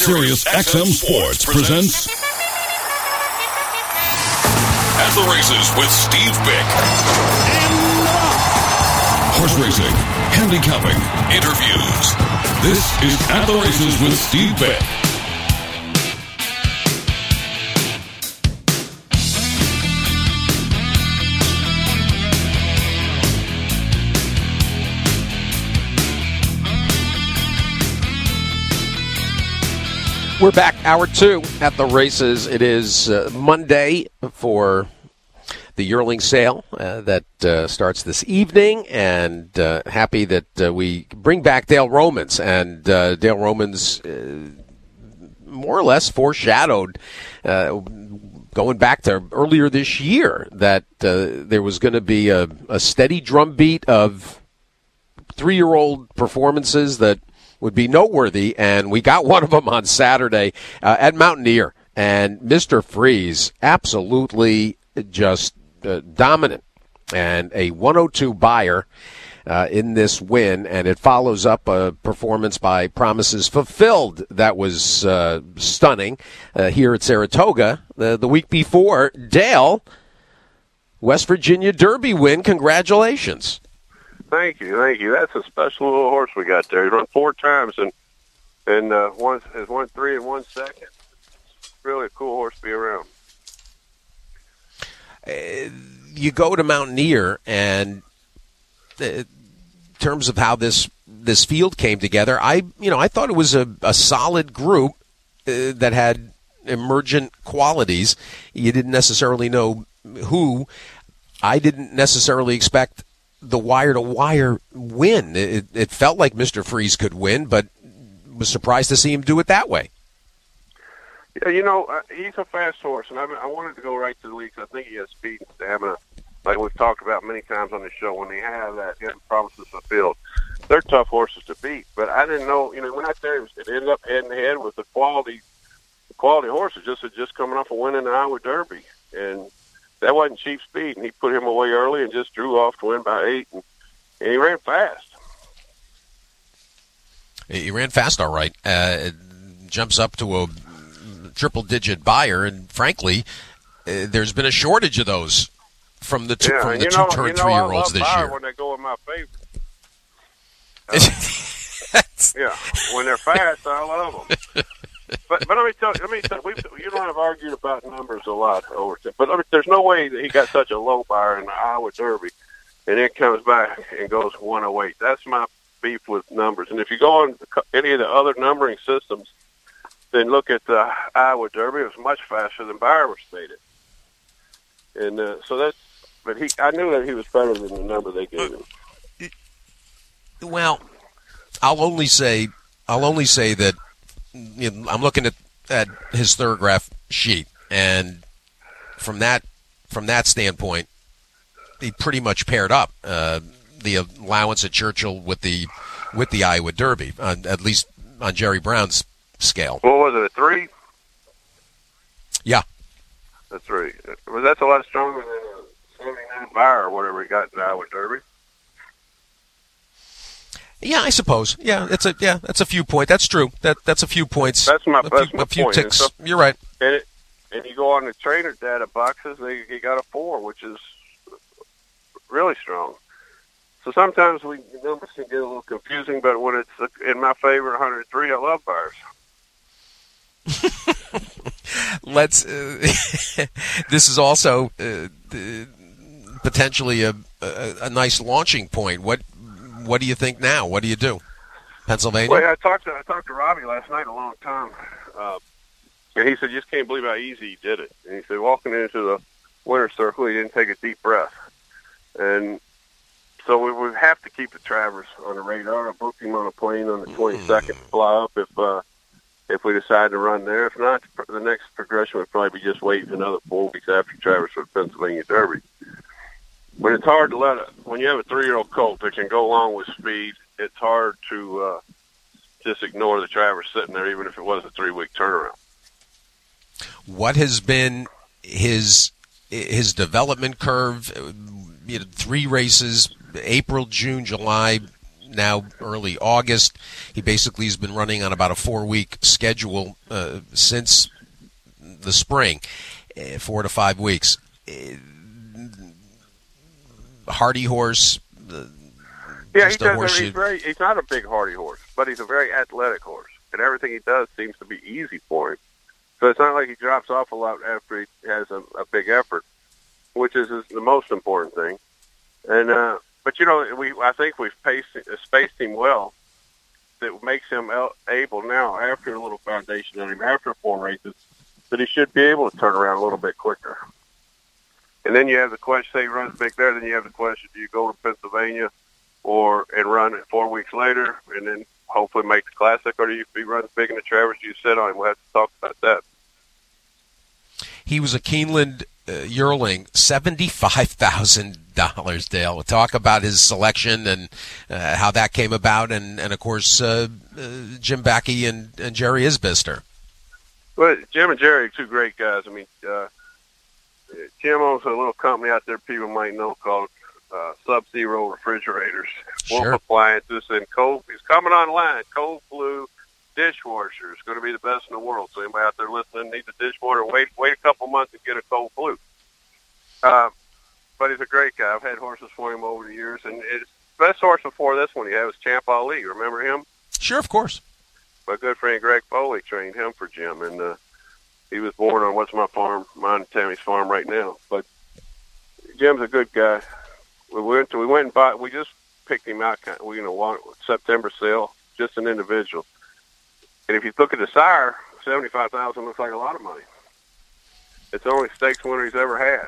Sirius XM Sports presents At the Races with Steve Bick. Horse racing, handicapping, interviews. This is At the Races with Steve Bick. We're back, hour two at the races. It is Monday for the yearling sale that starts this evening, and happy that we bring back Dale Romans. And Dale Romans more or less foreshadowed going back to earlier this year that there was going to be a steady drumbeat of three-year-old performances that would be noteworthy, and we got one of them on Saturday at Mountaineer. And Mr. Freeze, absolutely just dominant, and a 102 buyer in this win, and it follows up a performance by Promises Fulfilled that was stunning here at Saratoga the week before. Dale, West Virginia Derby win, congratulations. Thank you. That's a special little horse we got there. He run 4 times and one has won 3 and 1 second. Really a cool horse to be around. You go to Mountaineer, and in terms of how this field came together, I thought it was a solid group that had emergent qualities. You didn't necessarily know who. I didn't necessarily expect the wire-to-wire win. It felt like Mr. Freeze could win, but was surprised to see him do it that way. Yeah, he's a fast horse, and I wanted to go right to the lead because I think he has speed and stamina, like we've talked about many times on the show. When they have that, Promises Fulfilled, they're tough horses to beat. But I didn't know, when I there, it ended up head-to-head with the quality horses, just coming off of winning the Iowa Derby, and that wasn't cheap speed, and he put him away early and just drew off to win by 8, and he ran fast. He ran fast, all right. It jumps up to a triple-digit buyer, and frankly, there's been a shortage of those from the two-turn 3-year-olds this year. When they go in my favor. When they're fast, I love them. But let me tell you, you don't have argued about numbers a lot over time. But there's no way that he got such a low buyer in the Iowa Derby, and then comes back and goes 108. That's my beef with numbers. And if you go on any of the other numbering systems, then look at the Iowa Derby. It was much faster than Beyer stated. And I knew that he was better than the number they gave him. Well, I'll only say that. I'm looking at his Thorograph sheet, and from that standpoint, he pretty much paired up the allowance at Churchill with the Iowa Derby, at least on Jerry Brown's scale. What was it, a 3? Yeah, a 3. Well, that's a lot stronger than a 79 buyer or whatever he got in the Iowa Derby. Yeah, I suppose. Yeah, that's a few points. That's true. That's a few points. That's my few point. ticks. So, you're right. And you go on the trainer data boxes, he got a 4, which is really strong. So sometimes the numbers can get a little confusing, but when it's in my favor, 103, I love buyers. Let's. This is also potentially a nice launching point. What do you think now? What do you do? Pennsylvania? Well, I talked to Robbie last night a long time, and he said, "Just can't believe how easy he did it." And he said, walking into the winner's circle, he didn't take a deep breath, and so we would have to keep the Travers on the radar. I booked him on a plane on the 22nd to fly up if we decide to run there. If not, the next progression would probably be just waiting another 4 weeks after Travers for the Pennsylvania Derby. But it's hard to when you have a 3-year-old colt that can go along with speed, it's hard to just ignore the Travers sitting there, even if it was a 3-week turnaround. What has been his development curve? 3 races, April, June, July, now early August. He basically has been running on about a 4-week schedule since the spring, 4 to 5 weeks. Hardy horse. Yeah, he's not a big hardy horse, but he's a very athletic horse, and everything he does seems to be easy for him. So it's not like he drops off a lot after he has a big effort, which is the most important thing. And but I think we've spaced him well. That makes him able now, after a little foundation on him, after 4 races, that he should be able to turn around a little bit quicker. And then you have the question: say he runs big there, then you have the question: do you go to Pennsylvania and run it 4 weeks later, and then hopefully make the Classic, or do you be running big in the Travers? Do you sit on him? We'll have to talk about that. He was a Keeneland yearling, $75,000, Dale. We'll talk about his selection and how that came about, and of course, Jim Backey and Jerry Isbister. Well, Jim and Jerry are two great guys. I mean, Jim owns a little company out there people might know called Sub-Zero Refrigerators, Wolf Appliances, and he's coming online. Cold Blue dishwasher is going to be the best in the world. So anybody out there listening needs a dishwasher, wait a couple months and get a Cold Blue. But he's a great guy. I've had horses for him over the years, and his best horse before this one he had was Champ Ali. Remember him? Sure, of course. My good friend Greg Foley trained him for Jim, and he was born on mine and Tammy's farm right now. But Jim's a good guy. We just picked him out. September sale, just an individual. And if you look at the sire, $75,000 looks like a lot of money. It's the only stakes winner he's ever had,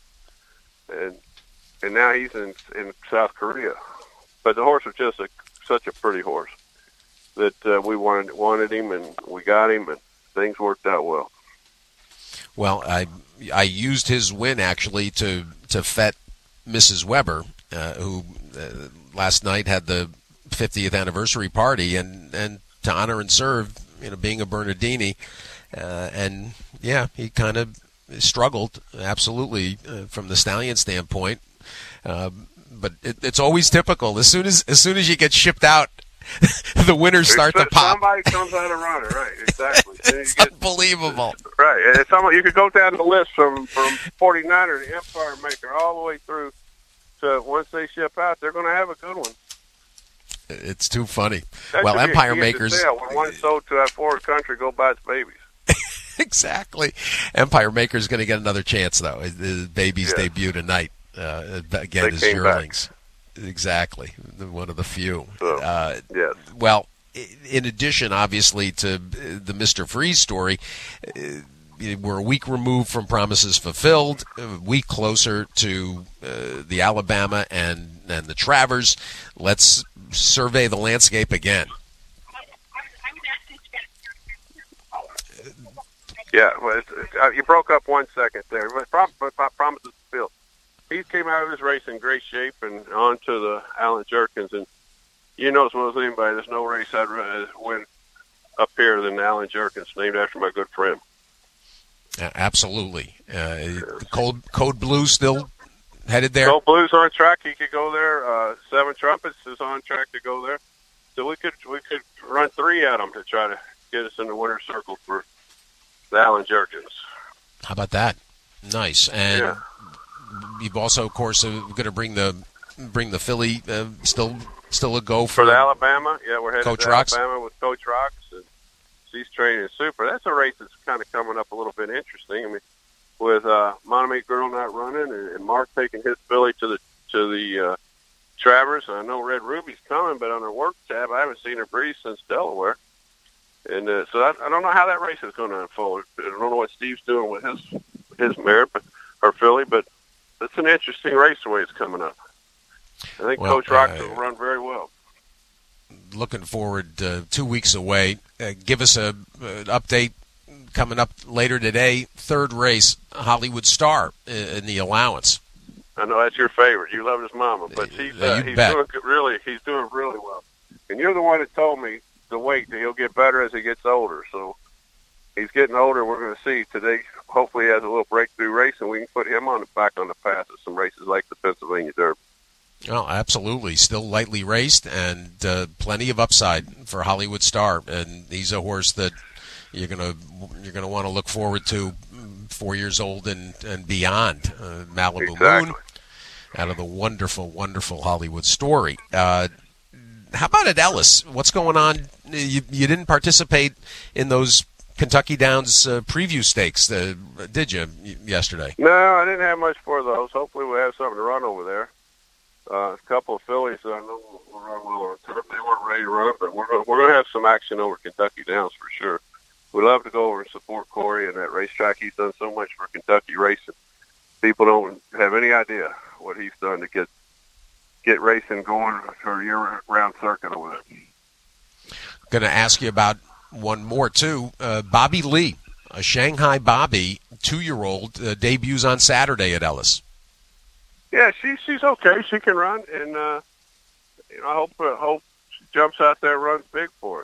and now he's in South Korea. But the horse was just such a pretty horse that we wanted him, and we got him, and things worked out well. Well, I used his win actually to fet Mrs. Weber, who last night had the 50th anniversary party, and to honor and serve, being a Bernardini, and yeah, he kind of struggled absolutely from the stallion standpoint, but it's always typical. As soon as you get shipped out, the winners start to pop. Somebody comes out a runner, right? Exactly. It's unbelievable, right? And you could go down the list from 49er to Empire Maker all the way through to once they ship out, they're going to have a good one. It's too funny. That well, Empire Makers. When one sold to that foreign country, go buy its babies. Exactly. Empire Maker's going to get another chance, though. The babies debut tonight again as yearlings. Back. Exactly. One of the few. So, yes. Well, in addition, obviously, to the Mr. Freeze story, we're a week removed from Promises Fulfilled, a week closer to the Alabama and the Travers. Let's survey the landscape again. Yeah, well, you broke up 1 second there. But Promises Fulfilled. He came out of his race in great shape and on to the Alan Jerkins. And you know as well as anybody, there's no race I'd win up here than Alan Jerkins, named after my good friend. Absolutely. Code Blue still headed there? Code Blue's on track. He could go there. Seven Trumpets is on track to go there. So we could run 3 at them to try to get us in the winner's circle for the Alan Jerkins. How about that? Nice. And you've also, of course, going to bring the filly. Still a go for the Alabama. Yeah, we're headed Coach to Rocks. Alabama with Coach Rocks, and she's training super. That's a race that's kind of coming up a little bit interesting. I mean, with Monterey Girl not running and Mark taking his filly to the Travers. I know Red Ruby's coming, but on her work tab, I haven't seen her breeze since Delaware. And so I don't know how that race is going to unfold. I don't know what Steve's doing with his mare, or filly, but it's an interesting race the way it's coming up. I think Coach Rocks will run very well. Looking forward 2 weeks away. Give us an update coming up later today. 3rd race, Hollywood Star in the allowance. I know that's your favorite. You love his mama, but he's doing really well. And you're the one that told me the weight that he'll get better as he gets older. So he's getting older. We're going to see today. Hopefully, he has a little breakthrough race, and we can put him back on the path of some races like the Pennsylvania Derby. Oh, absolutely. Still lightly raced and plenty of upside for Hollywood Star. And he's a horse that you're gonna want to look forward to 4 years old and beyond. Malibu Exactly. Moon, out of the wonderful, wonderful Hollywood Story. How about at Ellis? What's going on? You didn't participate in those Kentucky Downs preview stakes, did you, yesterday? No, I didn't have much for those. Hopefully we'll have something to run over there. A couple of fillies that I know will run well on turf. They weren't ready to run, but we're going to have some action over Kentucky Downs for sure. We love to go over and support Corey and that racetrack. He's done so much for Kentucky racing. People don't have any idea what he's done to get racing going for a year-round circuit over there. Going to ask you about one more, too. Bobby Lee, a Shanghai Bobby, 2-year-old, debuts on Saturday at Ellis. Yeah, she's okay. She can run, and I hope she jumps out there and runs big for us.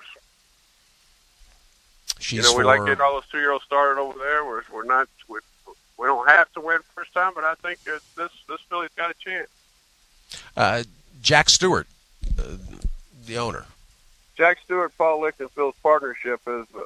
We like getting all those 2-year-olds started over there. We don't have to win first time, but I think this filly's got a chance. Jack Stewart, the owner. Jack Stewart, Paul Lichtenfield's partnership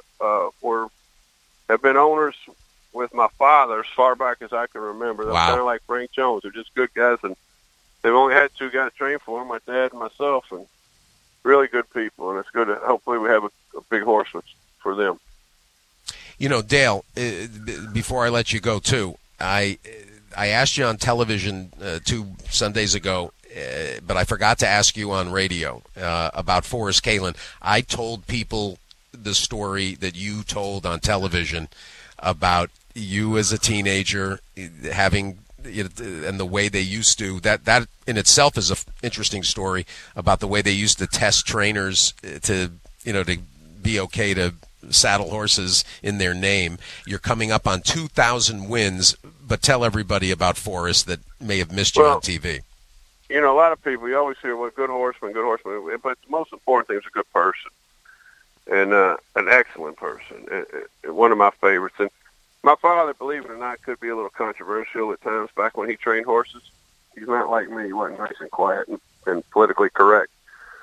have been owners with my father as far back as I can remember. They're kind of like Frank Jones. They're just good guys, and they've only had 2 guys train for them, my dad and myself, and really good people. And it's good to hopefully we have a big horse for them. Dale, before I let you go, too, I asked you on television 2 Sundays ago, but I forgot to ask you on radio about Forrest Kalin. I told people the story that you told on television about you as a teenager having and the way they used to. That in itself is an interesting story about the way they used to test trainers to be okay to saddle horses in their name. You're coming up on 2,000 wins, but tell everybody about Forrest that may have missed you on TV. A lot of people, you always hear, good horseman, but the most important thing is a good person and an excellent person, and one of my favorites. And my father, believe it or not, could be a little controversial at times back when he trained horses. He's not like me. He wasn't nice and quiet and politically correct.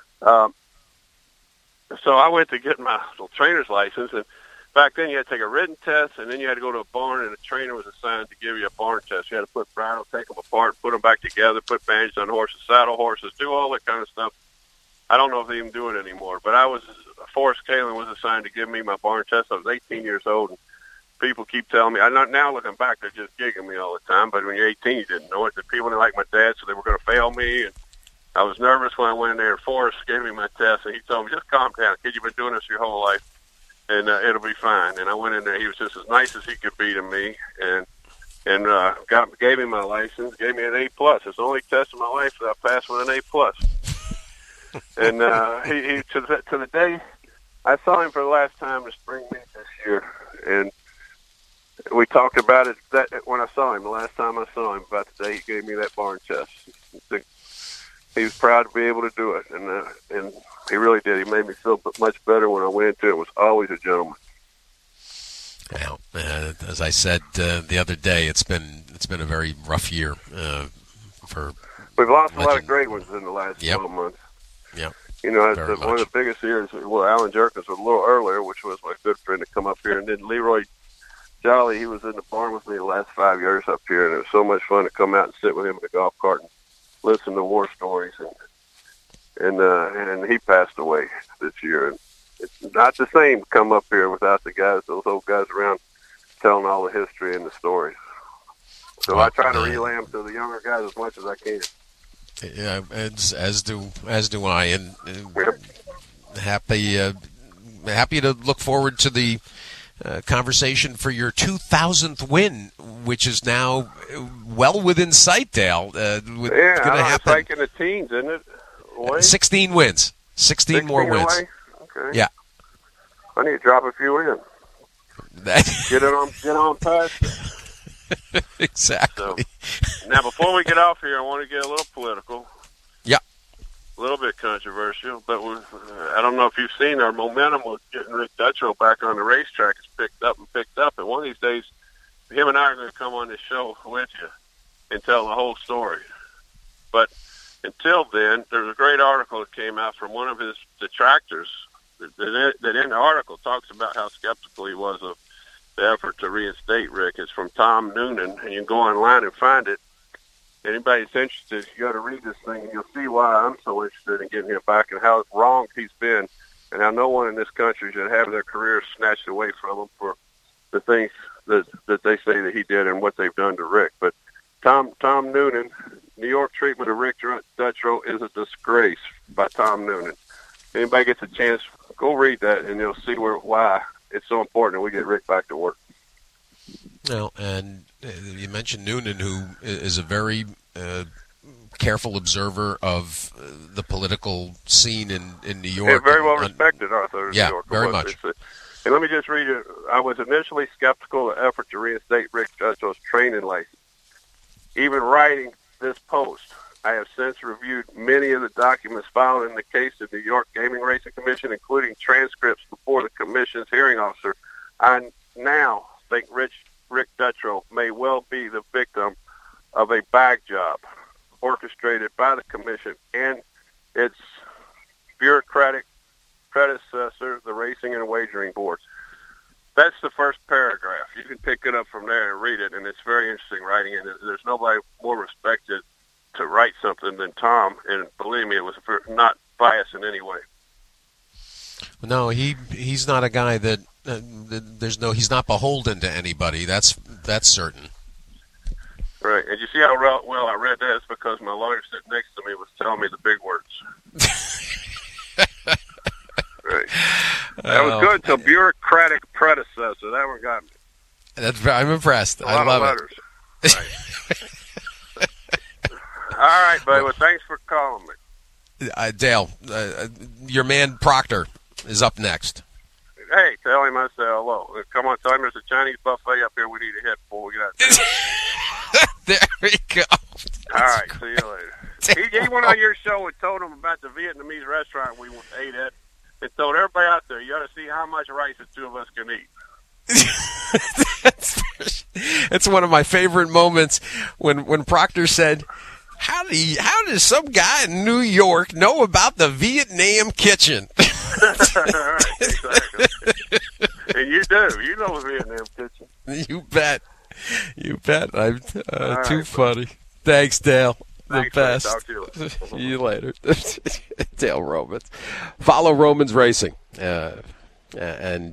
So I went to get my little trainer's license, and back then you had to take a written test, and then you had to go to a barn, and a trainer was assigned to give you a barn test. You had to put bridle, take them apart, put them back together, put bandages on horses, saddle horses, do all that kind of stuff. I don't know if they even do it anymore, but Forrest Kalin was assigned to give me my barn test. I was 18 years old, and people keep telling me, now looking back, they're just gigging me all the time, but when you're 18, you didn't know it. The people didn't like my dad, so they were going to fail me, and I was nervous when I went in there. Forrest gave me my test, and he told me, just calm down, kid, you've been doing this your whole life, and it'll be fine. And I went in there. He was just as nice as he could be to me, and gave me my license, gave me an A+. It's the only test in my life that I passed with an A+. And he to the day I saw him for the last time in spring meet this year, and we talked about it when I saw him, the last time I saw him, about the day he gave me that barn test. He was proud to be able to do it, and he really did. He made me feel much better when I went into it. Was always a gentleman. Well, as I said the other day, it's been a very rough year for. We've lost a lot of great ones in the last 12 months. Yeah. One of the biggest years. Well, Alan Jerkins was a little earlier, which was my good friend to come up here, and then Leroy Jolly. He was in the barn with me the last 5 years up here, and it was so much fun to come out and sit with him in the golf cart and listen to war stories. And he passed away this year. And it's not the same to come up here without those old guys around telling all the history and the stories. So I try to relay them to the younger guys as much as I can. Yeah, as do I, and happy to look forward to the conversation for your 2,000th win, which is now well within sight, Dale. It's going to happen. It's like in the teens, isn't it? 16 wins. 16 more wins. Away? Okay. Yeah. I need to drop a few in. Get on past it. Exactly. So, now, before we get off here, I want to get a little political. Yeah. A little bit controversial, but I don't know if you've seen our momentum with getting Rick Dutrow back on the racetrack. It's picked up, and one of these days, him and I are going to come on this show with you and tell the whole story. But until then, there's a great article that came out from one of his detractors that in the article talks about how skeptical he was of the effort to reinstate Rick. It's from Tom Noonan, and you can go online and find it. Anybody that's interested, you got to read this thing, and you'll see why I'm so interested in getting him back and how wrong he's been, and how no one in this country should have their careers snatched away from them for the things that they say that he did and what they've done to Rick. But Tom Noonan, New York treatment of Rick Dutrow is a disgrace, by Tom Noonan. Anybody gets a chance, go read that, and you'll see why it's so important that we get Rick back to work. Well, and you mentioned Noonan, who is a very careful observer of the political scene in New York. Yeah, very well respected, Arthur. Yeah, New York. very much. And let me just read it. I was initially skeptical of the effort to reinstate Rick Dutrow's training license. Even writing this post, I have since reviewed many of the documents filed in the case of the New York Gaming Racing Commission, including transcripts before the commission's hearing officer. I now think Rick Dutrow may well be the victim of a bag job orchestrated by the commission and its bureaucratic predecessor, the Racing and Wagering Board. That's the first paragraph. You can pick it up from there and read it, and it's very interesting writing it. There's nobody more respected to write something than Tom, and believe me, it was not biased in any way. No, he's not a guy that he's not beholden to anybody. That's certain. Right, and you see how well I read that? It's because my lawyer sitting next to me was telling me the big words. Right. That was good until bureaucratic predecessor. That one got me. I'm impressed. I love it. Right. All right, buddy. Well, thanks for calling me. Dale, your man Proctor is up next. Hey, tell him I say hello. Come on, tell him there's a Chinese buffet up here we need to hit before we get out there. There we go. All right, see you later. He went on your show and told him about the Vietnamese restaurant we ate at. And told everybody out there, you ought to see how much rice the two of us can eat. It's one of my favorite moments when Proctor said, how does some guy in New York know about the Vietnam kitchen? Right, exactly. And you do. You know the Vietnam kitchen. You bet. I'm right, too funny. Thanks, Dale. Thanks, the best. Talk to you later. See you later. Dale Romans. Follow Romans Racing. And,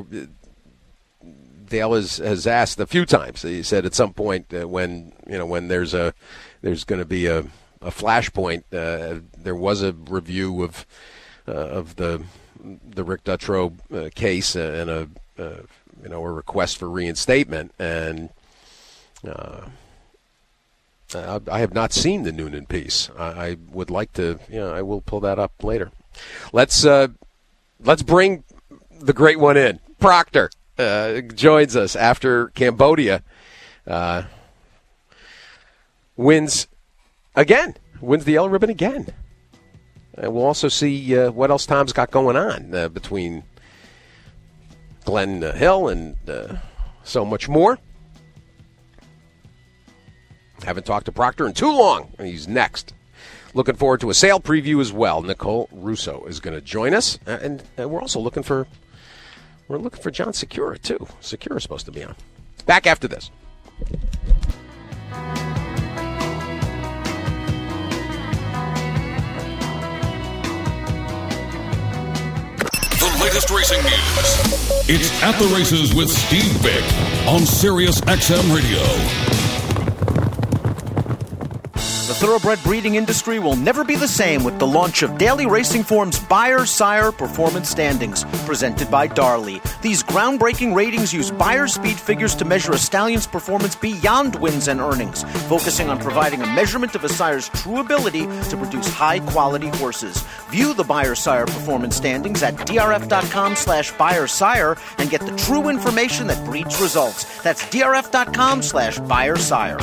Dale has asked a few times. He said at some point when there's going to be a flashpoint, there was a review of the Rick Dutrow case and a request for reinstatement, and I have not seen the Noonan piece. I would like to. I will pull that up later. Let's bring the great one in. Proctor joins us after Cambodia wins the yellow ribbon again. And we'll also see what else Tom's got going on between Glenn Hill and so much more. Haven't talked to Proctor in too long. He's next. Looking forward to a sale preview as well. Nicole Russo is going to join us, and we're also looking for John Secura too. Secura's supposed to be on. Back after this. The latest racing news. It's At the Races with Steve Bick on Sirius XM Radio. The thoroughbred breeding industry will never be the same with the launch of Daily Racing Form's Beyer-Sire Performance Standings, presented by Darley. These groundbreaking ratings use Beyer speed figures to measure a stallion's performance beyond wins and earnings, focusing on providing a measurement of a sire's true ability to produce high-quality horses. View the Beyer-Sire Performance Standings at drf.com/Beyer-Sire and get the true information that breeds results. That's drf.com/Beyer-Sire.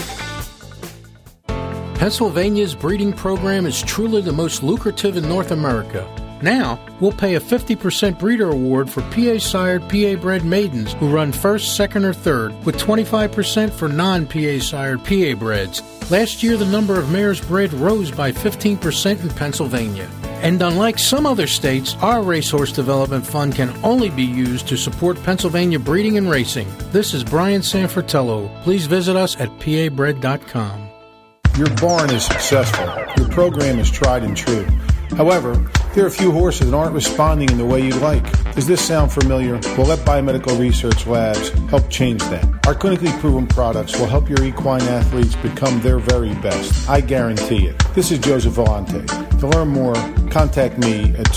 Pennsylvania's breeding program is truly the most lucrative in North America. Now, we'll pay a 50% breeder award for PA-sired, PA-bred maidens who run first, second, or third, with 25% for non-PA-sired, PA-breds. Last year, the number of mares bred rose by 15% in Pennsylvania. And unlike some other states, our Racehorse Development Fund can only be used to support Pennsylvania breeding and racing. This is Brian Sanfratello. Please visit us at pabred.com. Your barn is successful. Your program is tried and true. However, there are a few horses that aren't responding in the way you'd like. Does this sound familiar? Well, let Biomedical Research Labs help change that. Our clinically proven products will help your equine athletes become their very best. I guarantee it. This is Joseph Vellante. To learn more, contact me at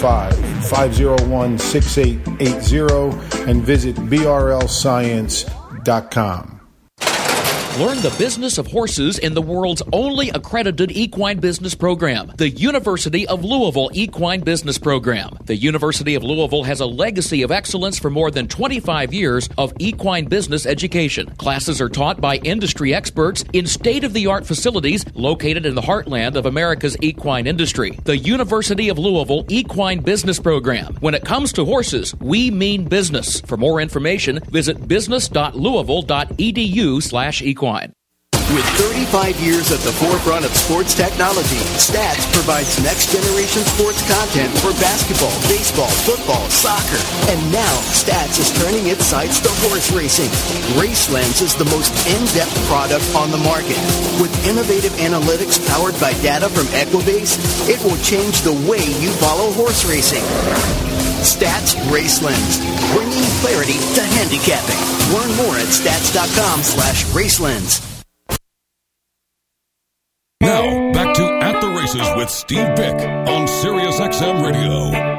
215-501-6880 and visit brlscience.com. Learn the business of horses in the world's only accredited equine business program, the University of Louisville Equine Business Program. The University of Louisville has a legacy of excellence for more than 25 years of equine business education. Classes are taught by industry experts in state-of-the-art facilities located in the heartland of America's equine industry. The University of Louisville Equine Business Program. When it comes to horses, we mean business. For more information, visit business.louisville.edu/equine. With 35 years at the forefront of sports technology, Stats provides next-generation sports content for basketball, baseball, football, soccer. And now, Stats is turning its sights to horse racing. RaceLens is the most in-depth product on the market. With innovative analytics powered by data from Equibase, it will change the way you follow horse racing. Stats RaceLens, bringing clarity to handicapping. Learn more at stats.com/RaceLens. Now, back to At the Races with Steve Bick on Sirius XM Radio.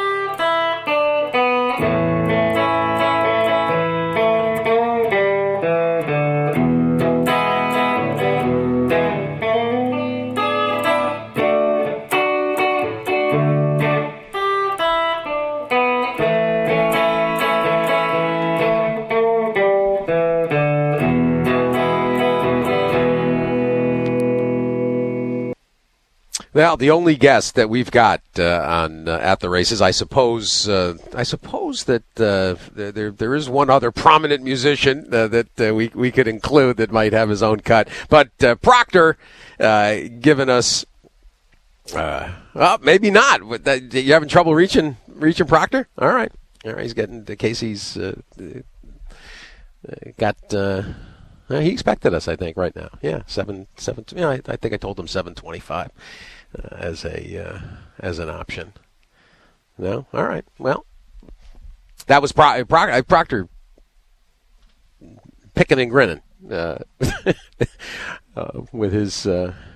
Well, the only guest that we've got on At the Races, I suppose that there is one other prominent musician that we could include that might have his own cut. But Proctor giving us, well, maybe not. You having trouble reaching Proctor? All right, he's getting Casey's got. He expected us, I think, right now. Yeah, 7. Yeah, I think I told him 7:25 as an option. No, all right. Well, that was Proctor picking and grinning with his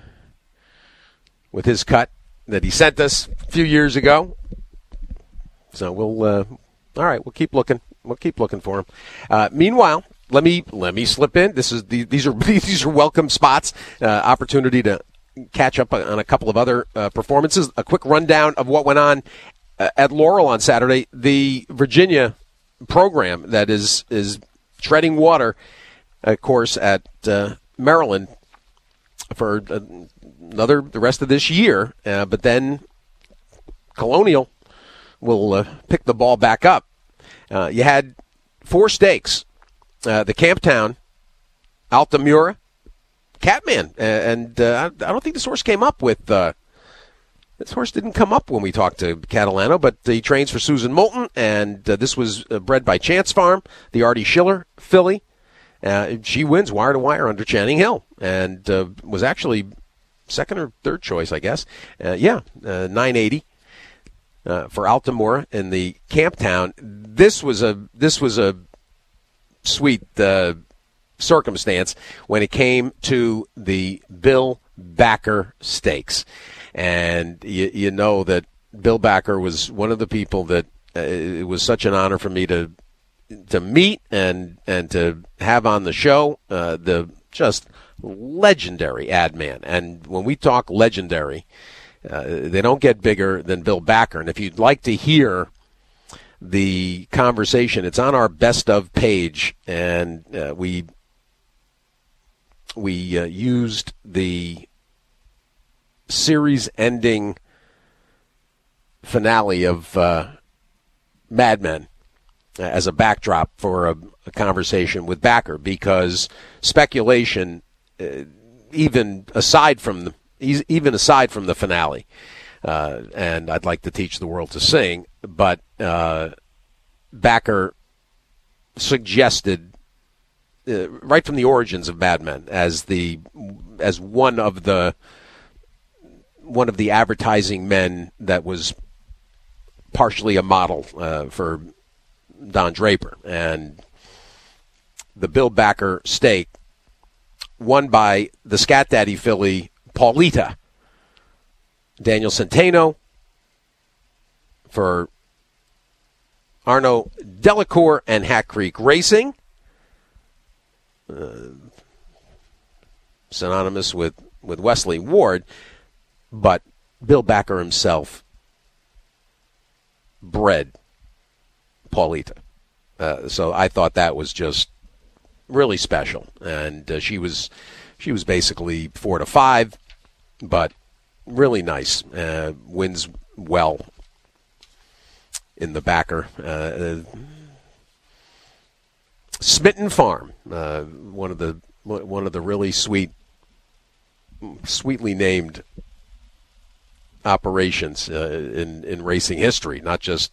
cut that he sent us a few years ago. So we'll all right. We'll keep looking. We'll keep looking for him. Meanwhile. Let me slip in. These are welcome spots. Opportunity to catch up on a couple of other performances. A quick rundown of what went on at Laurel on Saturday. The Virginia program that is treading water, of course, at Maryland for the rest of this year. But then Colonial will pick the ball back up. You had 4 stakes. The Camptown, Altamura, Catman, and I don't think this horse came up with. This horse didn't come up when we talked to Catalano, but he trains for Susan Moulton, and this was bred by Chance Farm, the Artie Schiller filly. She wins wire to wire under Channing Hill, and was actually second or third choice, I guess. 980 for Altamura in the Camptown. This was a sweet circumstance when it came to the Bill Backer Stakes. And you know that Bill Backer was one of the people that it was such an honor for me to meet and to have on the show, the just legendary ad man. And when we talk legendary, they don't get bigger than Bill Backer. And if you'd like to hear the conversation, it's on our best of page, and we used the series-ending finale of Mad Men as a backdrop for a conversation with Backer, because speculation even aside from the finale. And I'd like to teach the world to sing, but Backer suggested right from the origins of Mad Men as one of the advertising men that was partially a model for Don Draper, and the Bill Backer steak won by the Scat Daddy filly Paulita. Daniel Centeno for Arnaud Delacour and Hat Creek Racing, synonymous with Wesley Ward, but Bill Backer himself bred Paulita. So I thought that was just really special, and she was basically 4 to 5, but really nice. Wins well in the Backer. Smitten Farm, one of the really sweetly named operations in racing history. Not just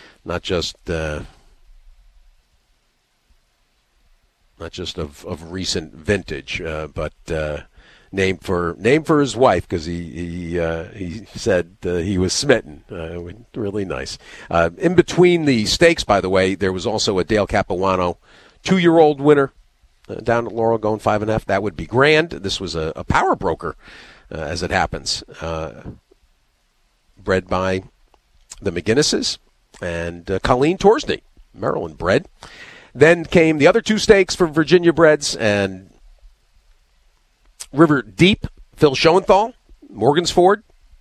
of recent vintage, but named for his wife, because he said he was smitten. Really nice. In between the stakes, by the way, there was also a Dale Capuano 2-year-old winner down at Laurel going 5.5. That would be grand. This was a power broker, as it happens, bred by the McGinnises and Colleen Torsney, Maryland bred. Then came the other 2 stakes for Virginia breds, and River Deep, Phil Schoenthal, Morgansford.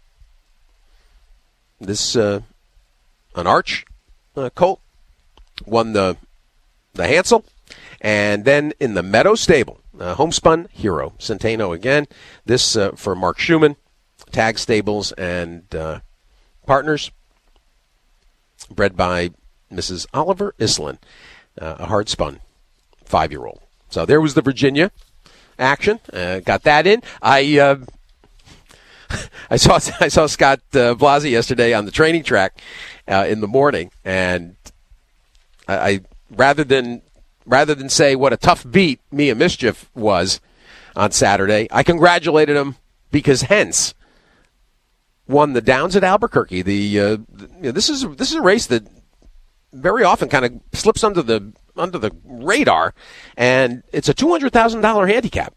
This an Arch colt won the Hansel, and then in the Meadow Stable, Homespun Hero, Centeno again. This for Mark Schumann, Tag Stables and Partners, bred by Mrs. Oliver Islin, a hard spun 5-year-old. So there was the Virginia action. Got that in. I saw Scott Blasi yesterday on the training track in the morning, and I rather than say what a tough beat Mia Mischief was on Saturday, I congratulated him because Hence won the Downs at Albuquerque. This is a race that very often kind of slips under the radar, and it's a $200,000 handicap,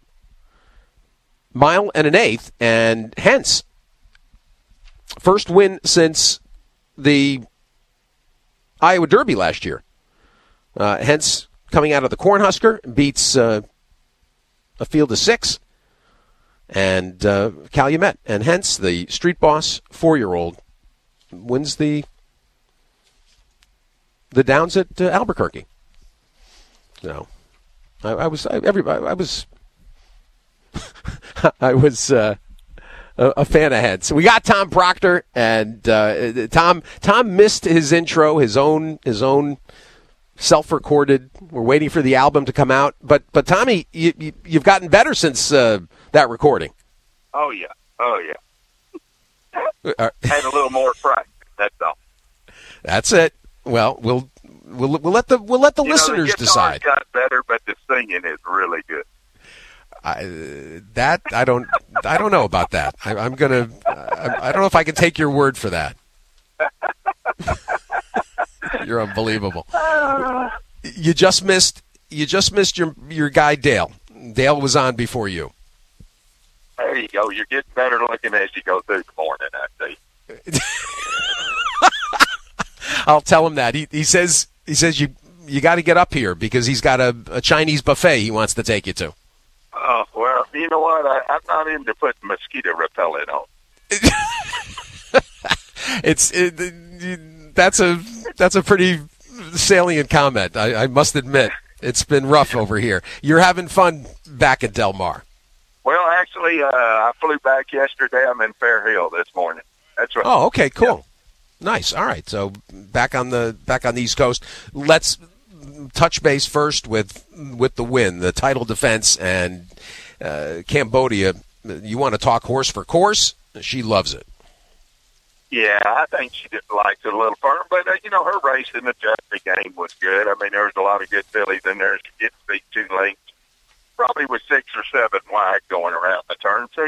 1 1/8, and Hence first win since the Iowa Derby last year. Hence coming out of the Cornhusker beats a field of 6 and Calumet, and Hence the Street Boss 4-year-old wins the Downs at Albuquerque. So, I was a fan of Hence. We got Tom Proctor, and Tom missed his intro, his own self-recorded. We're waiting for the album to come out, but Tommy, you've gotten better since that recording. Oh yeah. Had a little more practice. That's all. That's it. Well, we'll let the listeners decide. The guitar's got better, but the singing is really good. I don't know about that. I don't know if I can take your word for that. You're unbelievable. You just missed your guy Dale. Dale was on before you. There you go. You're getting better looking as you go through the morning, I see. I'll tell him that. He says you got to get up here because he's got a Chinese buffet he wants to take you to. Oh, well, you know what? I'm not into putting mosquito repellent on. That's a pretty salient comment. I must admit, it's been rough over here. You're having fun back at Del Mar. Well, actually, I flew back yesterday. I'm in Fair Hill this morning. That's right. Oh, okay, cool. Yeah. Nice. All right. So back on the East Coast. Let's touch base first with the win, the title defense, and Cambodia. You want to talk horse for course? She loves it. Yeah, I think she just likes it a little firm. But, her race in the Jersey game was good. I mean, there was a lot of good fillies in there. She did beat 2 lengths. Probably was 6 or 7 wide going around the turn. So,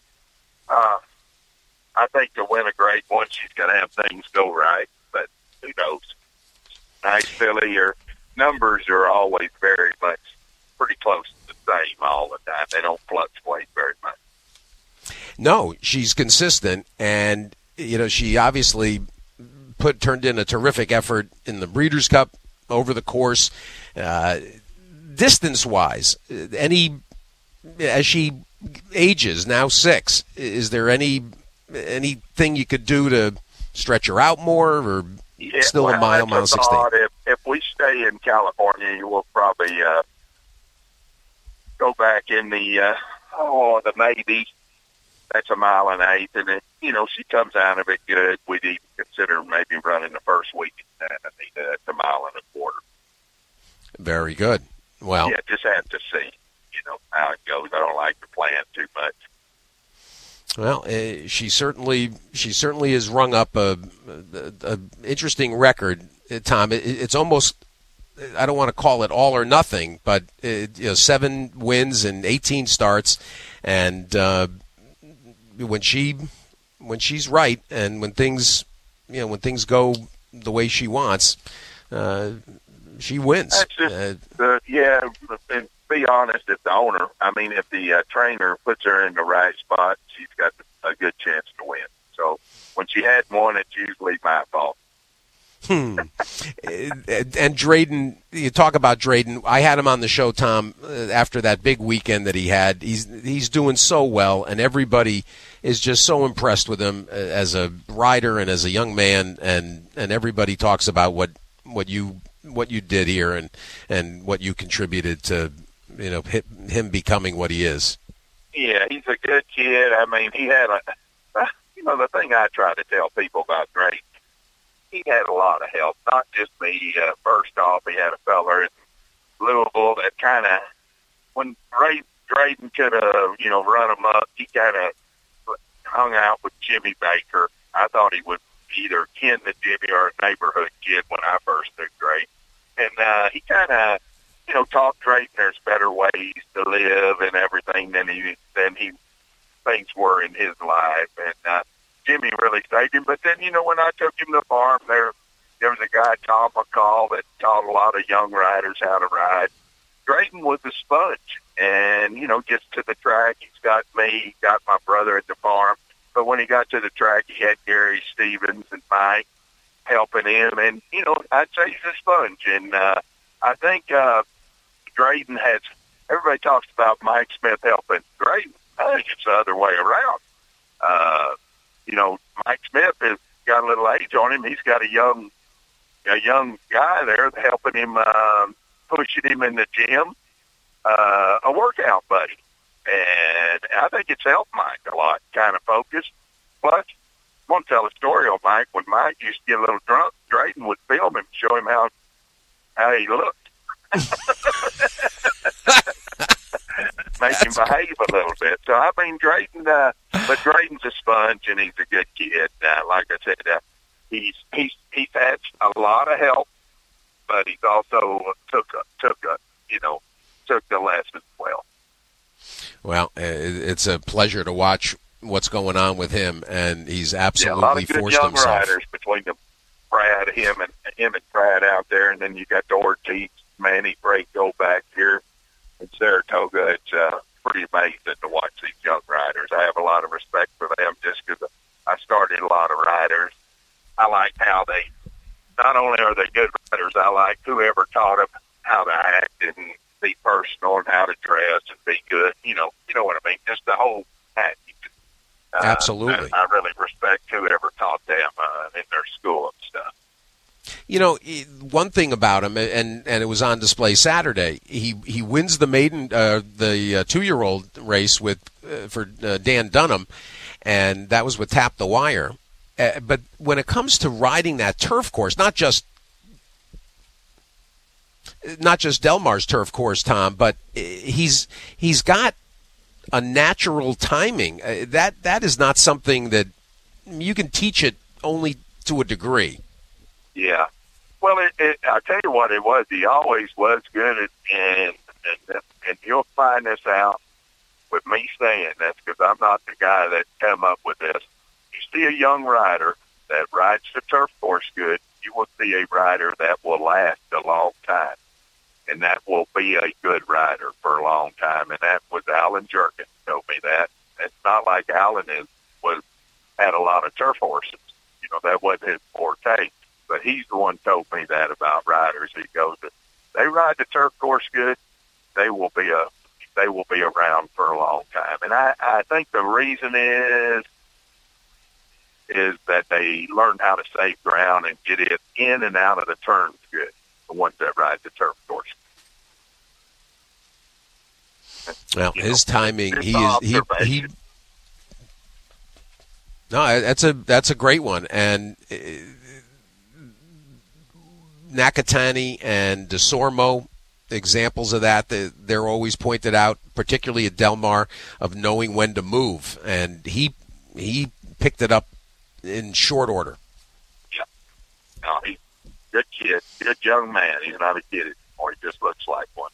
I think to win a Grade 1, she's got to have things go right. But who knows? Nice filly, her numbers are always very much pretty close to the same all the time. They don't fluctuate very much. No, she's consistent, and she obviously turned in a terrific effort in the Breeders' Cup over the course. Distance-wise, as she ages, now 6, is there anything you could do to stretch her out more, or still a mile 16? If we stay in California, you will probably go back in the maybe. That's a mile and 1/8, and it, she comes out of it good. We'd even consider maybe running the first week at a mile and 1/4. Very good. Well, yeah, just have to see, how it goes. I don't like to plan too much. Well, she certainly has rung up a interesting record, Tom. It's almost, I don't want to call it all or nothing, but 7 wins and 18 starts, and when she's right and when things go the way she wants, she wins. That's just, and be honest, if the owner, if the trainer puts her in the right spot, she's got a good chance to win. So when she had one, it's usually my fault. And Drayden, you talk about Drayden. I had him on the show, Tom, after that big weekend that he had. He's doing so well, and everybody is just so impressed with him as a rider and as a young man, and everybody talks about what you did here and what you contributed to him becoming what he is. Yeah, he's a good kid. He had the thing I try to tell people about Drayden, he had a lot of help, not just me. First off, he had a fella in Louisville that kind of, when Drayden could have, run him up, he kind of hung out with Jimmy Baker. I thought he was either kin to Jimmy or a neighborhood kid when I first knew Drayden. And he kind of, taught Drayden there's better ways to live and everything than things were in his life. And Jimmy really saved him. But then, when I took him to the farm, there was a guy, Tom McCall, that taught a lot of young riders how to ride. Drayden was a sponge. And, gets to the track, he's got me, he got my brother at the farm. But when he got to the track, he had Gary Stevens and Mike helping him. And, I'd say he's a sponge. And I think Drayden has, everybody talks about Mike Smith helping Drayden. I think it's the other way around. Mike Smith has got a little age on him. He's got a young guy there helping him, pushing him in the gym, a workout buddy. And I think it's helped Mike a lot, kind of focused. Plus, I want to tell a story on Mike. When Mike used to get a little drunk, Drayden would film him, show him how he looked. Make him behave a little bit. So, Drayden, but Drayden's a sponge, and he's a good kid. Like I said, he's had a lot of help, but he's also took the lessons well. Well, it's a pleasure to watch what's going on with him, and he's absolutely a lot of good forced young himself. Riders between Brad, him and Brad out there, and then you got the Ortiz, Manny Braco back here in Saratoga. It's pretty amazing to watch these young riders. I have a lot of respect for them just because I started a lot of riders. I like how they, not only are they good riders, I like whoever taught them how to act and be personal and how to dress and be good. You know what I mean? Just the whole package. Absolutely. I really respect whoever taught them in their school and stuff. One thing about him, and it was on display Saturday. He wins the maiden, the 2-year-old race for Dan Dunham, and that was with Tap the Wire. But when it comes to riding that turf course, not just Del Mar's turf course, Tom, but he's got a natural timing. That is not something that you can teach it only to a degree. Yeah. Well, I'll tell you what it was. He always was good at, and you'll find this out with me saying this because I'm not the guy that come up with this. You see a young rider that rides the turf course good, you will see a rider that will last a long time, and that will be a good rider for a long time. And that was Alan Jerkin told me that. It's not like Alan had a lot of turf horses. You know, that wasn't his forte. But he's the one who told me that about riders. He goes, if they ride the turf course good, they will be around for a long time. And I think the reason is that they learn how to save ground and get it in and out of the turns good, the ones that ride the turf course. Well, his timing, no, that's a great one. And Nakatani and DeSormo, examples of that, they're always pointed out, particularly at Del Mar, of knowing when to move. And he picked it up in short order. Yeah. No, he's a good kid, good young man. He's not a kid anymore. He just looks like one.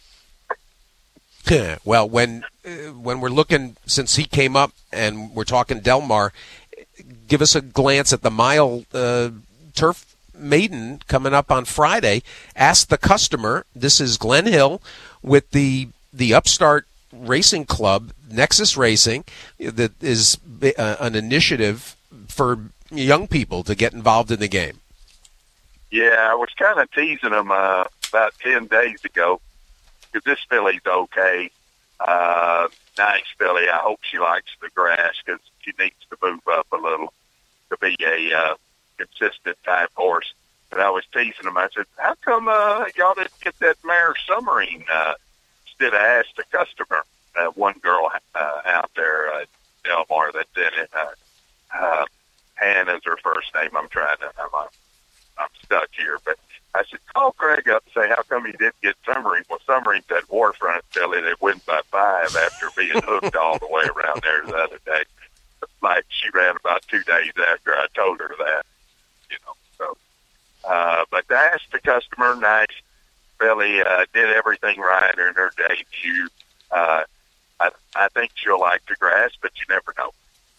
Well, when we're looking, since he came up and we're talking Del Mar, give us a glance at the mile turf maiden coming up on Friday. Ask the customer. This is Glenn Hill with the Upstart Racing Club, Nexus Racing, that is an initiative for young people to get involved in the game. Yeah, I was kind of teasing him about 10 days ago because this filly's okay. Nice filly. I hope she likes the grass because she needs to move up a little to be a consistent type horse. But I was teasing him. I said, how come y'all didn't get that mare Summering instead of ask the customer? One girl out there, Del Mar, that did it. Hannah's her first name. I'm stuck here. But I said, call Craig up and say, how come you didn't get Summering? Well, Summering's that Warfront filly that went by 5 after being hooked all the way around there the other day. Like she ran about 2 days after I told her that, you know. So, but to ask the customer, nice filly, did everything right in her debut. I think she'll like the grass, but you never know.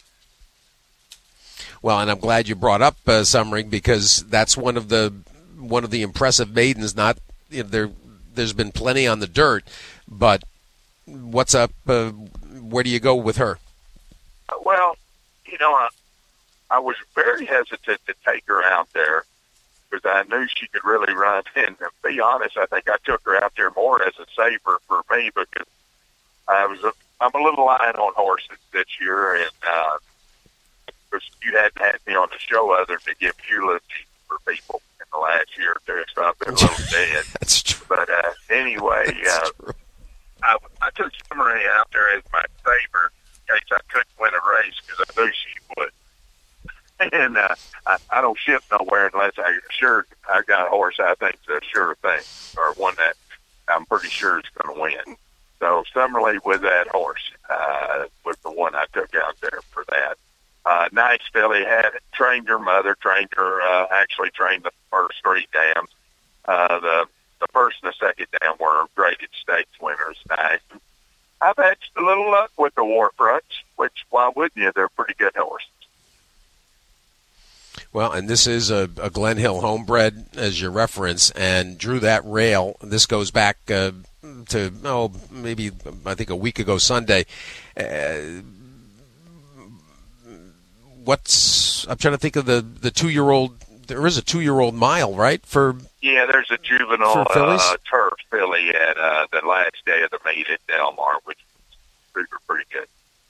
Well, and I'm glad you brought up Summering because that's one of the impressive maidens. Not there's been plenty on the dirt, but what's up? Where do you go with her? Well, you know, I was very hesitant to take her out there because I knew she could really run. And to be honest, I think I took her out there more as a saver for me because I'm a little light on horses this year, and because you hadn't had me on the show other to give eulogy for people in the last year or two, so I've been a little dead. That's true. But anyway, I took Summary out there as my saver in case I couldn't win a race because I knew she would. And I don't ship nowhere unless I'm sure I got a horse I think's a sure thing, or one that I'm pretty sure is going to win. So Summerly with that horse was the one I took out there for that. Nice filly, had trained her mother, actually trained the first 3 dams. The first and the second dam were graded stakes winners. Nice. I've had a little luck with the Warfronts, which, why wouldn't you? They're pretty good horses. Well, and this is a Glen Hill homebred, as you reference, and drew that rail. This goes back to, maybe I think a week ago Sunday. I'm trying to think of the 2-year-old. There is a 2-year-old mile, right? Yeah, there's a juvenile turf filly at the last day of the meet at Del Mar, which is pretty good.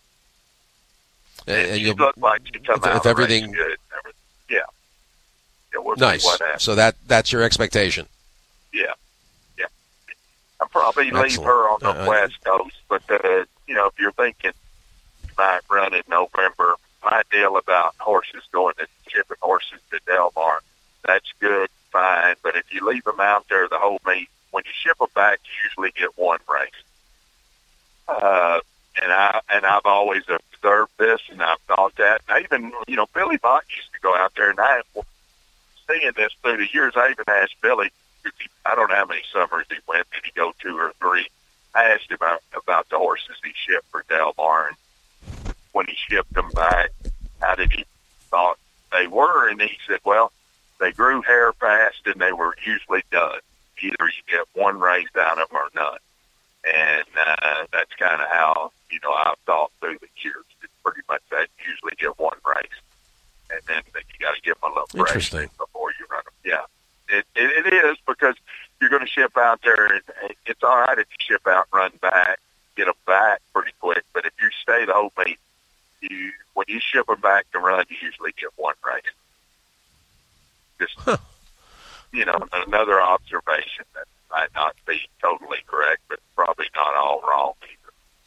And you look like she come out if everything good. Yeah, we'll nice. See what happens. So that's your expectation. Yeah. I'll probably leave her on the West Coast, but if you're thinking you might run in November, my deal about horses going and shipping horses to Del Mar, that's good, fine. But if you leave them out there the whole meet, when you ship them back, you usually get one race. And I've always observed this, and I've thought that. And I even, Billy Bott used to go out there, and I, seeing this through the years, I even asked Billy, I don't know how many summers he went, did he go 2 or 3? I asked him about the horses he shipped for Del Mar, and when he shipped them back, how did he thought they were? And he said, well, they grew hair fast, and they were usually done. Either you get one race out of them or none. And that's kind of how, I've thought through the years. It's pretty much that you usually get one race. And then you got to give them a little break before you run them. Yeah, it is, because you're going to ship out there. And it's all right if you ship out and run back, get them back pretty quick. But if you stay the whole meet, when you ship them back to run, you usually get one race. Just, another observation that might not be totally correct, but probably not all wrong either.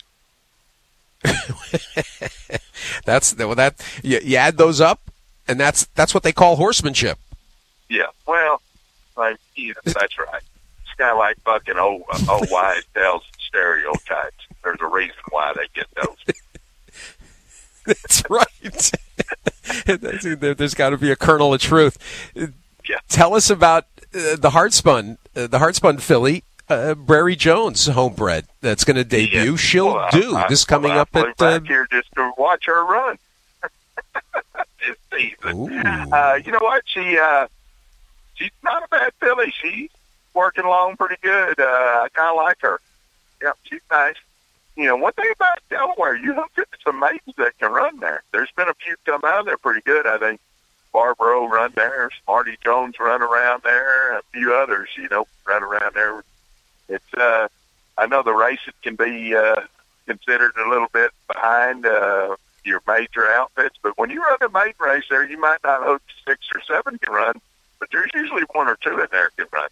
You add those up, and that's what they call horsemanship. Yeah, well, that's right. It's kind of like fucking old wise tales and stereotypes. There's a reason why they get those. That's right. There's got to be a kernel of truth. Yeah. Tell us about the Heartspun filly, Brary Jones, homebred, that's going to debut. She'll do this coming up at. Back here just to watch her run this season. You know what? She's not a bad filly. She's working along pretty good. I kind of like her. Yeah, she's nice. One thing about Delaware, you don't get some maidens that can run there. There's been a few come out of there pretty good, I think. Barbaro run there, Smarty Jones run around there, a few others, run around there. It's, I know the races can be considered a little bit behind your major outfits, but when you run a maiden race there, you might not hope 6 or 7 can run, but there's usually 1 or 2 in there can run.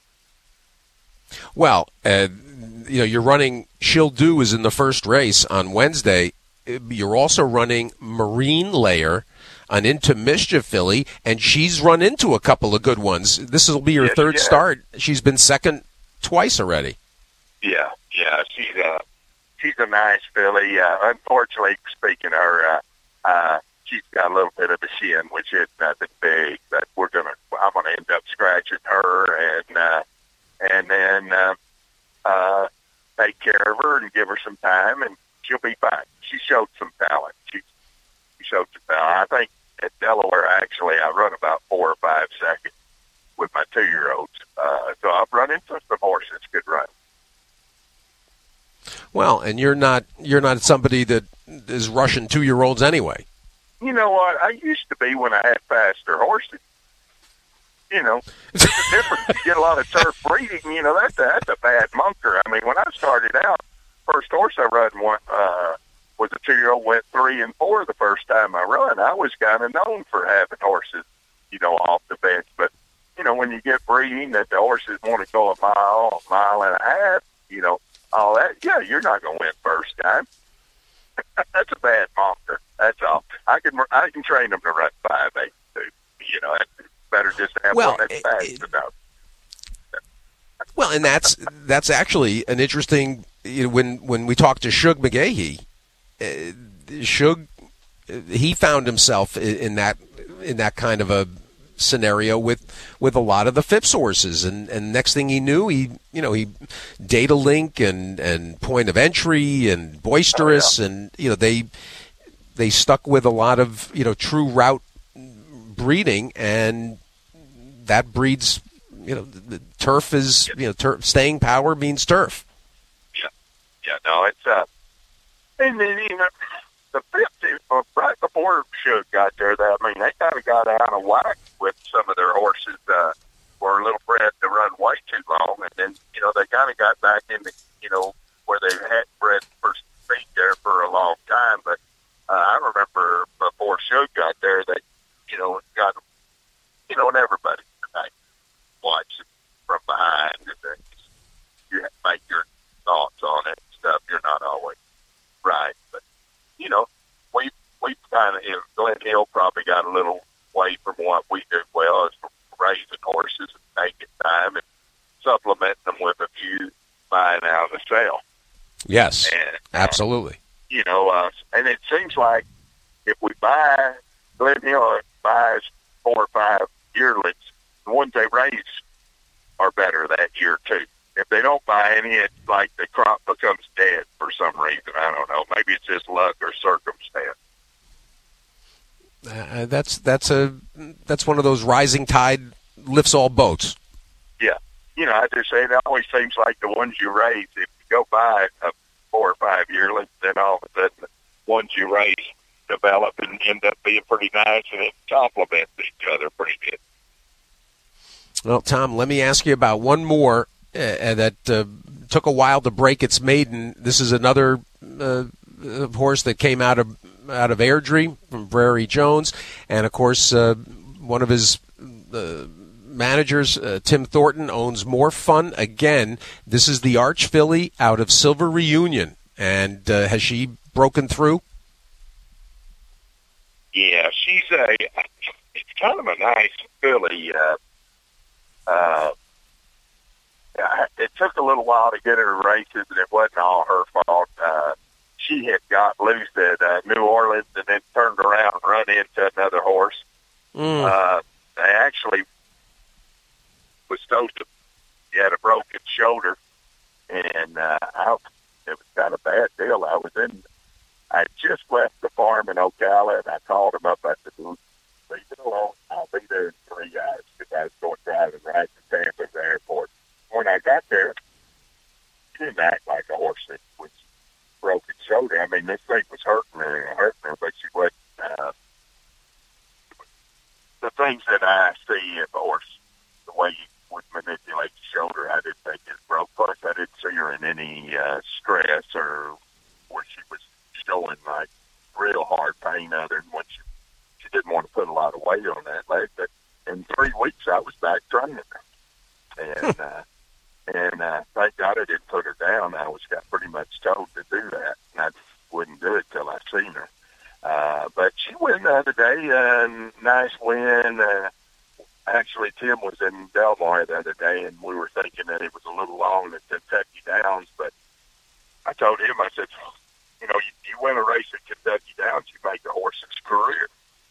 Well, you're running She'll Do is in the first race on Wednesday. You're also running Marine Layer, an Into Mischief filly, and she's run into a couple of good ones. This will be her third start. She's been second twice already. Yeah, she's a nice filly. Unfortunately, speaking of her, she's got a little bit of a shin, which is nothing big, but I'm gonna end up scratching her and then take care of her and give her some time, and she'll be fine. She showed some talent. She showed some talent. I think at Delaware, actually, I run about 4 or 5 seconds with my 2-year-olds. So I've run into some horses. Good run. Well, and you're not somebody that is rushing 2-year-olds anyway. You know what? I used to be when I had faster horses. It's a difference. You get a lot of turf breeding. That's a bad munker. I mean, when I started out, first horse I run was a 2-year-old, went 3 and 4 the first time I run. I was kind of known for having horses, off the bench. But, when you get breeding that the horses want to go a mile and a half, all that, you're not going to win first time. That's a bad monster. That's all. I can train them to run 5.8 too. That's better just to have one that's fast enough. Well, and that's actually an interesting. When we talked to Shug McGahee, Shug, he found himself in that kind of a scenario with a lot of the Phipps horses, and next thing he knew, he Data Link and Point of Entry and Boisterous, and they stuck with a lot of true route breeding, and that breeds the turf is staying power means turf. No, it's and then the 50 right before Shug got there, they kind of got out of whack with some of their horses. Were a little bred to run way too long, and then they kind of got back into where they had bred for speed there for a long time. But I remember before Shug got there, they got and everybody tonight watch from behind, and you have to make your thoughts on it and stuff. You're not always right, but we kind of Glen Hill probably got a little way from what we do well, as raising horses and taking time and supplementing them with a few buying out of the sale. Yes, and, absolutely. And it seems like if we buy, Glen Hill buys 4 or 5 yearlings, the ones they raise are better that year too. If they don't buy any, it's like the crop becomes dead for some reason. I don't know. Maybe it's just luck or circumstance. That's one of those rising tide lifts all boats. Yeah. I just say it always seems like the ones you raise, if you go buy a 4 or 5 yearlings, then all of a sudden the ones you raise develop and end up being pretty nice, and it complements each other pretty good. Well, Tom, let me ask you about one more that took a while to break its maiden. This is another horse that came out of Airdrie from Brary Jones, and of course one of his managers, Tim Thornton, owns More Fun Again. This is the Arch filly out of Silver Reunion, and has she broken through? Yeah, it's kind of a nice filly. It took a little while to get her races, and it wasn't all her fault. She had got loose at New Orleans and then turned around and run into another horse. They actually was supposed to, he had a broken shoulder, and it was kind of a bad deal. I just left the farm in Ocala, and I called him up. I said, leave it alone. I'll be there in 3 hours, because I was going driving right to Tampa at the airport. When I got there, he didn't act like a horse that was broken shoulder. I mean, this thing was hurting her, but she wasn't. The things that I see of a horse, the way you would manipulate the shoulder, I didn't think it broke. Plus, I didn't see her in any stress or where she was showing like real hard pain other than when she didn't want to put a lot of weight on that leg. But in 3 weeks, I was back training her. And thank God I didn't put her down. I got pretty much told to do that, and I wouldn't do it till I seen her. But she won the other day, nice win. Actually, Tim was in Del Mar the other day, and we were thinking that it was a little long at Kentucky Downs, but I told him, I said, you win a race at Kentucky Downs, you make a horse's career.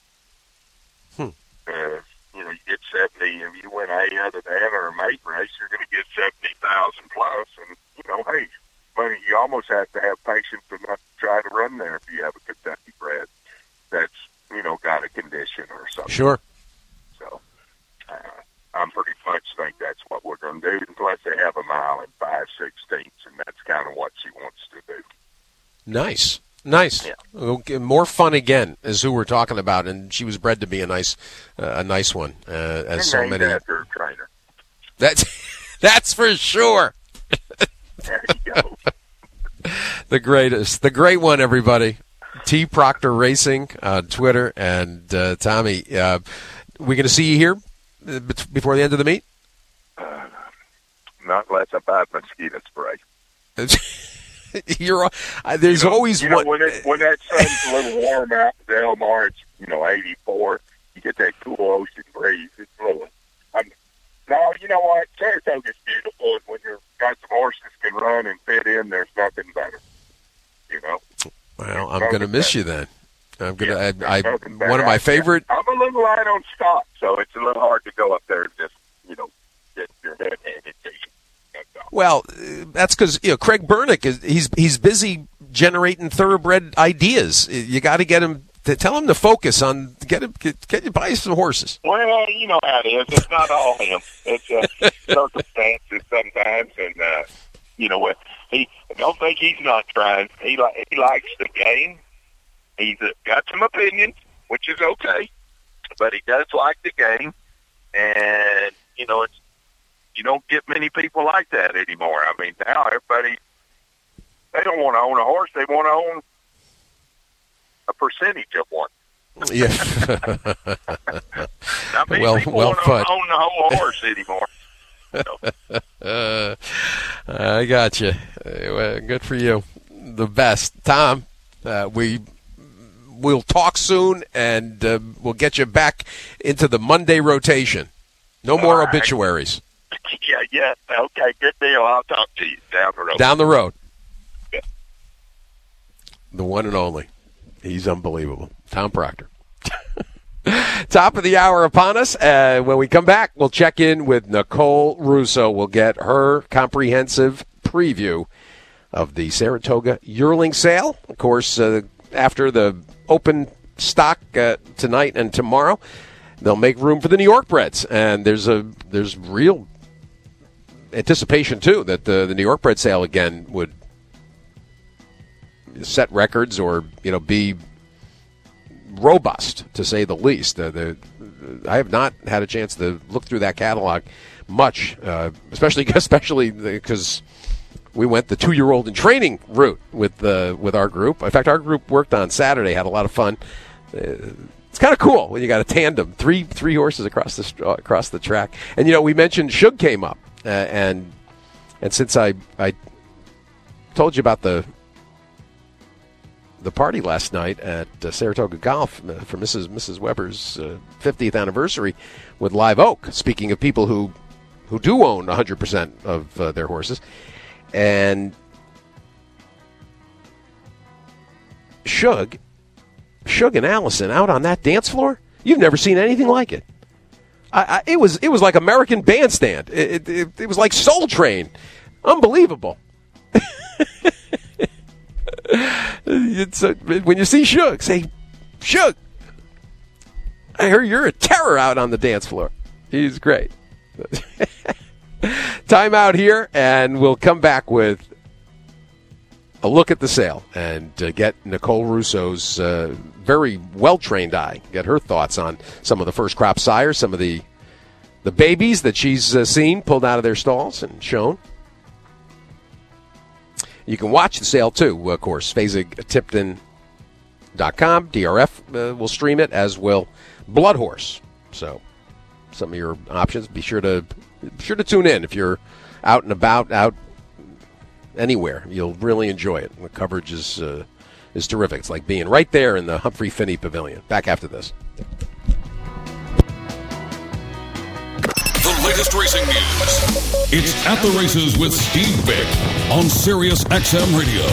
You get 70, if you win a other than or a maiden race, you're going to get 70,000 plus. And, hey, money, you almost have to have patience and not try to run there if you have a Kentucky bred that's, got a condition or something. Sure. So, I'm pretty much think that's what we're going to do. And plus, they have a mile in 5/16, and that's kind of what she wants to do. Nice. Yeah. Okay, More Fun Again is who we're talking about, and she was bred to be a nice one. As so many. After a trainer. That's for sure. There you go. The great one, everybody. T. Proctor Racing on Twitter, and Tommy, we going to see you here before the end of the meet? Not unless I buy mosquito spray. There's always one. When that sun's a little warm out in Del Mar, it's 84. You get that cool ocean breeze. It's a little. No, you know what? Saratoga's beautiful, and when you've got some horses can run and fit in, there's nothing better. Well, I'm going to miss you then. I'm going to. One of my favorite. I'm a little light on stock, so it's a little hard to go up there and just get your head handed to you. Well, that's because Craig Bernick he's busy generating thoroughbred ideas. You got to get him to tell him to focus on get you buy some horses. Well, you know how it is. It's not all him. It's circumstances sometimes, and what I don't think he's not trying. He likes the game. He's got some opinions, which is okay, but he does like the game, and it's. You don't get many people like that anymore. I mean, now everybody, they don't want to own a horse. They want to own a percentage of one. Yeah. I mean, people want to own the whole horse anymore. I got you. Good for you. The best. Tom, we'll talk soon, and we'll get you back into the Monday rotation. No more obituaries. Yeah. Okay, good deal. I'll talk to you down the road. Down the road. Yeah. the one and only. He's unbelievable. Tom Proctor. Top of the hour upon us. When we come back, we'll check in with Nicole Russo. We'll get her comprehensive preview of the Saratoga yearling sale. Of course, after the open stock tonight and tomorrow, they'll make room for the New York breds. And there's real anticipation, too, that the New York bred sale again would set records or be robust, to say the least. I have not had a chance to look through that catalog much, especially because we went the 2-year-old in training route with our group. In fact, our group worked on Saturday, had a lot of fun. It's kind of cool when you got a tandem, three horses across the track. And we mentioned Shug came up, and since I told you about the party last night at Saratoga Golf for Mrs. Weber's 50th anniversary with Live Oak. Speaking of people who do own 100% of their horses, and Shug and Allison out on that dance floor, you've never seen anything like it. It was like American Bandstand. It was like Soul Train. Unbelievable. When you see Shug, say, Shug, I heard you're a terror out on the dance floor. He's great. Time out here, and we'll come back with a look at the sale and get Nicole Russo's very well-trained eye, get her thoughts on some of the first crop sires, some of the babies that she's seen pulled out of their stalls and shown. You can watch the sale, too, of course. FazigTipton.com. DRF will stream it, as will Blood Horse. So some of your options. Be sure to tune in if you're out and about, out anywhere. You'll really enjoy it. The coverage is terrific. It's like being right there in the Humphrey Finney Pavilion. Back after this. The latest racing news. It's At the Races with Steve Vick on Sirius XM Radio.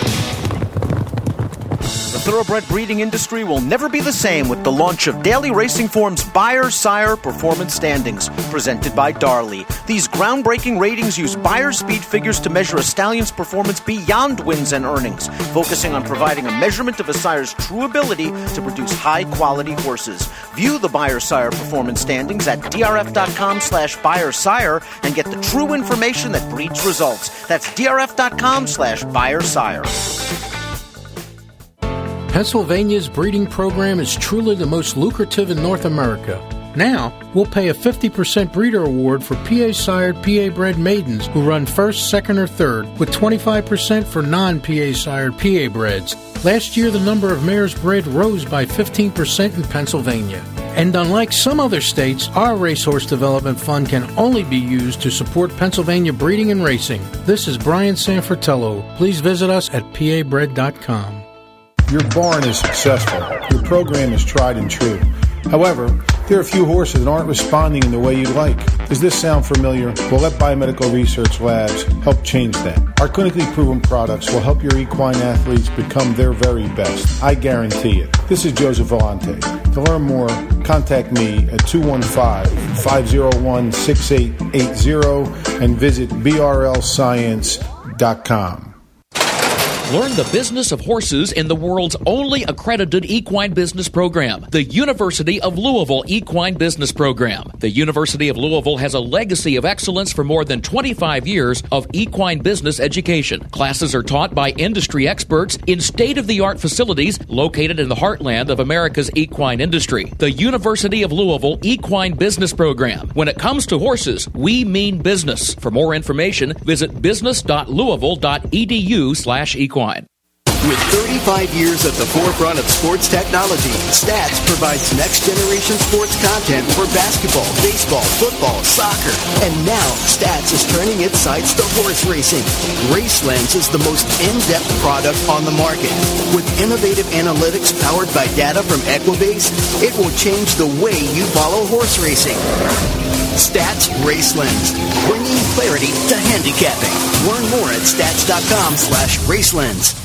The thoroughbred breeding industry will never be the same with the launch of Daily Racing Form's Beyer Sire Performance Standings, presented by Darley. These groundbreaking ratings use Beyer speed figures to measure a stallion's performance beyond wins and earnings, focusing on providing a measurement of a sire's true ability to produce high-quality horses. View the Beyer Sire Performance Standings at drf.com/Beyer Sire and get the true information that breeds results. That's drf.com/Beyer Sire. Pennsylvania's breeding program is truly the most lucrative in North America. Now, we'll pay a 50% breeder award for PA-sired, PA-bred maidens who run first, second, or third, with 25% for non-PA-sired PA-breds. Last year, the number of mares bred rose by 15% in Pennsylvania. And unlike some other states, our Racehorse Development Fund can only be used to support Pennsylvania breeding and racing. This is Brian Sanfratello. Please visit us at pabred.com. Your barn is successful. Your program is tried and true. However, there are a few horses that aren't responding in the way you'd like. Does this sound familiar? Well, let Biomedical Research Labs help change that. Our clinically proven products will help your equine athletes become their very best. I guarantee it. This is Joseph Vellante. To learn more, contact me at 215-501-6880 and visit brlscience.com. Learn the business of horses in the world's only accredited equine business program, the University of Louisville Equine Business Program. The University of Louisville has a legacy of excellence for more than 25 years of equine business education. Classes are taught by industry experts in state-of-the-art facilities located in the heartland of America's equine industry. The University of Louisville Equine Business Program. When it comes to horses, we mean business. For more information, visit business.louisville.edu/equine. With 35 years at the forefront of sports technology, Stats provides next-generation sports content for basketball, baseball, football, soccer. And now, Stats is turning its sights to horse racing. RaceLens is the most in-depth product on the market. With innovative analytics powered by data from Equibase, it will change the way you follow horse racing. Stats RaceLens, bringing clarity to handicapping. Learn more at stats.com/RaceLens.